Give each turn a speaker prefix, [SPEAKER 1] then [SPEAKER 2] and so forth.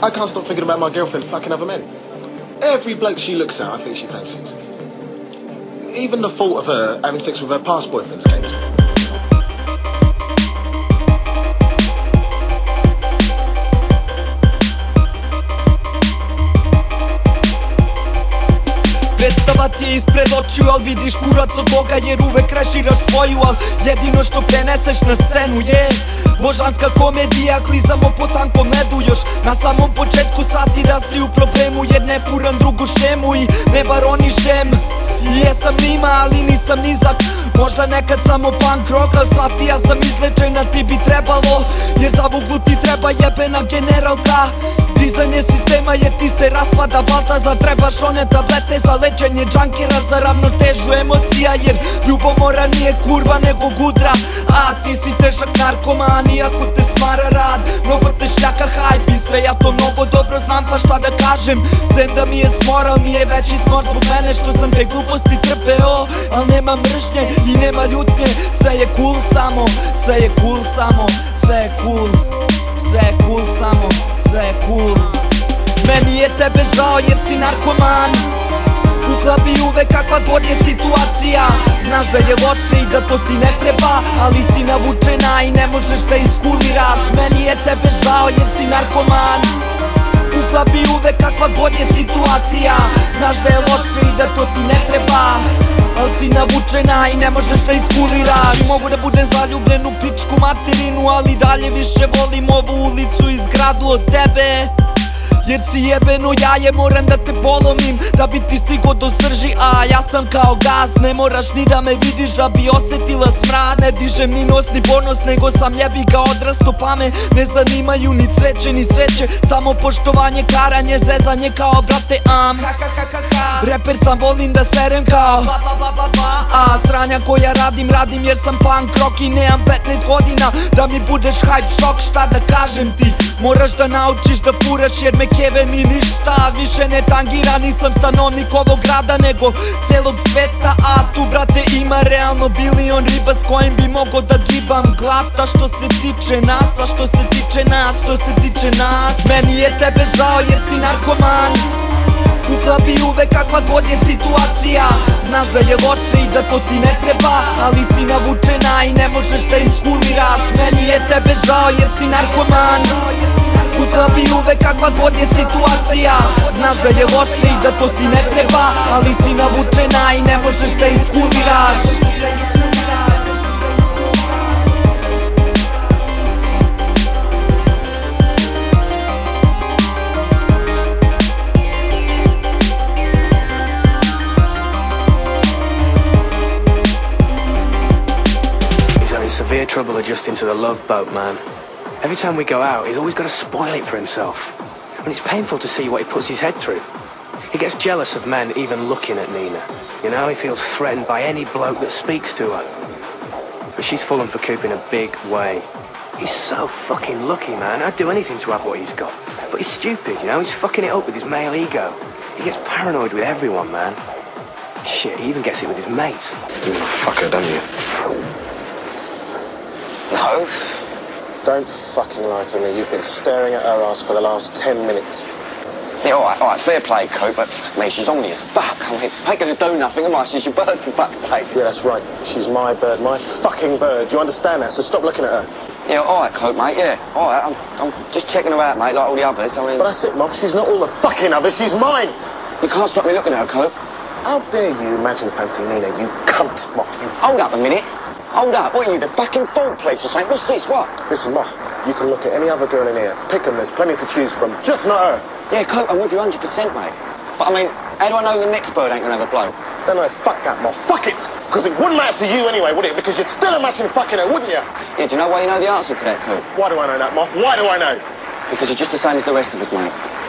[SPEAKER 1] I can't stop thinking about my girlfriend fucking other men. Every bloke she looks at, I think she fancies. Even the thought of her having sex with her past boyfriends came to me.
[SPEAKER 2] Predstava ti je ispred očiju, al vidiš kurac od Boga jer uvek reširaš svoju, al jedino što preneseš na scenu je božanska komedija, klizamo po tankom ledu još na samom početku shvati da si u problemu jer ne furam drugu šemu i ne baronišem. Jesam nima, ali nisam nizak, možda nekad samo punk rock, al shvati ja sam izlečena, ti bi trebalo, jer za vuglu ti treba jebena generalka. Dizanje sistema jer ti se raspada Baltazar, trebaš one tablete za lečenje džankera, za ravnotežu emocija jer ljubomora nije kurva nego gudra. A ti si težak narkoman iako te smara rad, mnogo te šljaka hype i sve ja to mnogo dobro znam, pa šta da kažem, sem da mi je smoral, mi je veći smor zbog mene što sam te gluposti trpeo, al nema mržnje i nema ljutnje, sve je cool samo, sve je cool samo, sve je cool, sve je cool samo, sve je cool. Meni je tebe žao jer si narkoman, u klabi uvek kakva god je situacija, znaš da je loše i da to ti ne treba, ali si navučena i ne možeš da iskuliraš. Meni je tebe žao jer si narkoman, u klabi uvek kakva god je situacija, znaš da je loše i da to ti ne treba, al si navučena i ne možeš da iskuliraš. I mogu da budem zaljubljen u pičku materinu, ali dalje više volim ovu ulicu i zgradu od tebe, jer si jebeno jaje, moram da te polomim da bi ti stigo do srži, a ja sam kao gas, ne moraš ni da me vidiš da bi osetila smrad. Ne dižem ni nos ni ponos, nego sam jebi ga odrasto, pa me ne zanimaju ni cveće ni sveće, samo poštovanje, karanje, zezanje kao brate am. Reper sam, volim da serem kao a sranja koja radim jer sam punk rock i nemam 15 godina da mi budeš hype šok. Šta da kažem ti, moraš da naučiš da furaš jer me keve mi ništa više ne tangira. Nisam stanovnik ovog grada nego celog sveta, a tu brate ima realno bilion riba s kojim bi mogo da gibam glata. Što se tiče nas, a što se tiče nas, što se tiče nas, meni je tebe žao jer si narkoman, u klabi uvek kakva god je situacija, znaš da je loše i da to ti ne treba, ali si navučena i ne možeš da iskuliraš. Meni je tebe žao jer si narkoman, u klabi uvek kakva god je situacija, znaš da je loše i da to ti ne treba, ali si navučena i ne možeš da iskuliraš.
[SPEAKER 3] Severe trouble adjusting to the love boat, man. Every time we go out, he's always got to spoil it for himself. And it's painful to see what he puts his head through. He gets jealous of men even looking at Nina. You know, he feels threatened by any bloke that speaks to her. But she's fallen for Coop in a big way. He's so fucking lucky, man. I'd do anything to have what he's got. But he's stupid, you know? He's fucking it up with his male ego. He gets paranoid with everyone, man. Shit, he even gets it with his mates.
[SPEAKER 1] You fucker, don't you?
[SPEAKER 4] No.
[SPEAKER 1] Don't fucking lie to me. You've been staring at her ass for the last 10 minutes.
[SPEAKER 4] Yeah, alright, fair play, Coop, but fuck me, she's on me as fuck. I mean, I ain't gonna do nothing, am I? She's your bird, for fuck's sake.
[SPEAKER 1] Yeah, that's right. She's my bird, my fucking bird. Do you understand that? So stop looking at her.
[SPEAKER 4] Yeah, alright, Coop, mate, yeah. Alright, I'm just checking her out, mate, like all the others, I mean...
[SPEAKER 1] But that's it, Moff. She's not all the fucking others. She's mine.
[SPEAKER 4] You can't stop me looking at her, Coop.
[SPEAKER 1] How dare you imagine fancy Nina, you cunt, Moff, you...
[SPEAKER 4] Hold up a minute. Hold up, what are you, the fucking fault police or something? What's this, what?
[SPEAKER 1] Listen, Moff, you can look at any other girl in here. Pick 'em, there's plenty to choose from. Just not her.
[SPEAKER 4] Yeah, Coop, I'm with you 100%, mate. But, I mean, how do I know the next bird ain't gonna have a bloke?
[SPEAKER 1] No, fuck that, Moff. Fuck it! Because it wouldn't matter to you anyway, would it? Because you'd still imagine fucking her, wouldn't you?
[SPEAKER 4] Yeah, do you know why you know the answer to that, Coop?
[SPEAKER 1] Why do I know that, Moff? Why do I know?
[SPEAKER 4] Because you're just the same as the rest of us, mate.